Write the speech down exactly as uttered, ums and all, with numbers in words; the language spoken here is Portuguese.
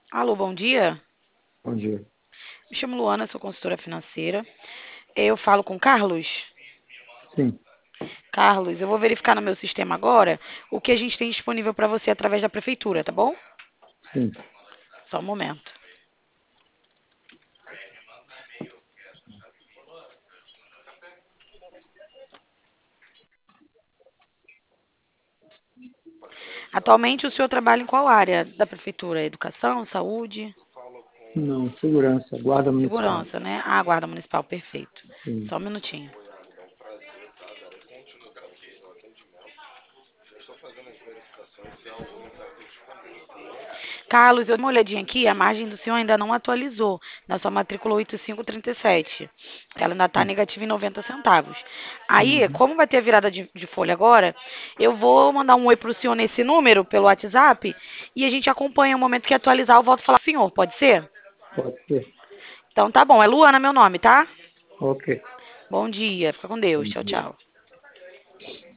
Alô, bom dia. Bom dia. Me chamo Luana, sou consultora financeira. Eu falo com Carlos. Sim, Carlos, eu vou verificar no meu sistema agora o que a gente tem disponível para você através da prefeitura, tá bom? sim. Só um momento. Atualmente, o senhor trabalha em qual área da prefeitura? Educação, saúde? Não, segurança, guarda municipal. Segurança, né? Ah, guarda municipal, perfeito. Sim, Só um minutinho. Carlos, eu dei uma olhadinha aqui, a margem do senhor ainda não atualizou na sua matrícula oito cinco três sete. Ela ainda está sim. negativa em noventa centavos. Aí, Uhum. como vai ter a virada de, de folha agora, eu vou mandar um oi para o senhor nesse número, pelo WhatsApp, e a gente acompanha o momento que atualizar, eu volto a falar com o senhor, pode ser? Pode ser. Então tá bom, é Luana meu nome, tá? Ok. Bom dia, fica com Deus, Bom tchau, dia. tchau.